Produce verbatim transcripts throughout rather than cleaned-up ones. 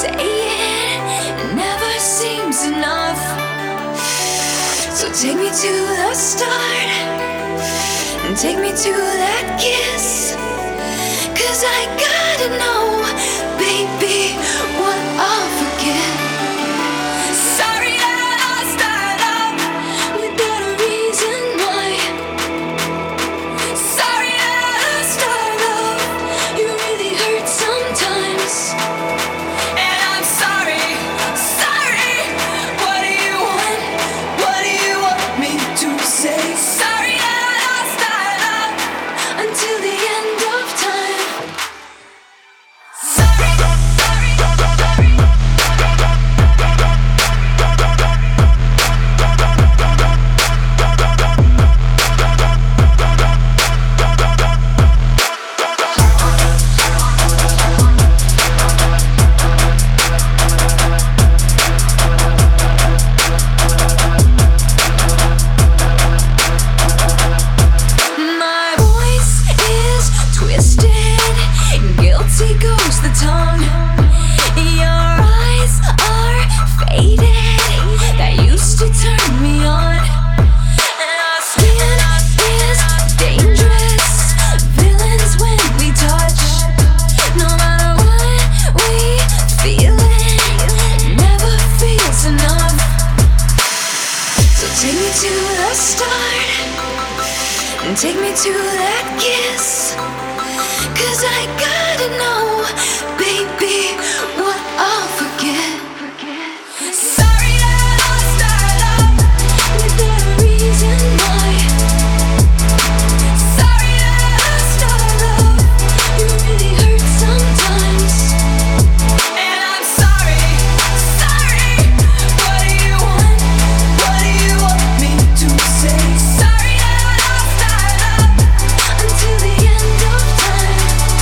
saying never seems enough. So take me to the start and take me to that kiss. Cause I gotta know, baby, what I'll forget. Sorry that I start up without a reason why. Sorry that I start up, you really hurt sometimes. And I'm sorry, sorry. What do you want? What do you want me to say? Sorry that I start up until the end of time. Sorry, sorry, sorry. My voice is twisted, guilty goes the tongue. Your eyes are faded, that used to turn me on. And our skin is dangerous, villains when we touch. No matter what we feeling, never feels enough. So take me to the start and take me to that kiss. Cause I gotta know, baby, what I'll forget. Sorry that I start up without a reason why. Sorry that I start up, you really hurt sometimes. And I'm sorry, sorry. What do you want? What do you want me to say? Sorry that I start up until the end of time.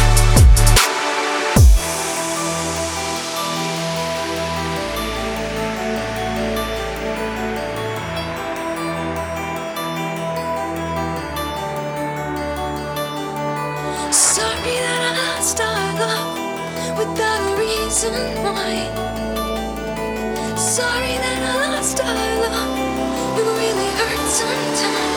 Sorry that I start up without a reason why. Sorry that I start up, it really hurts sometimes.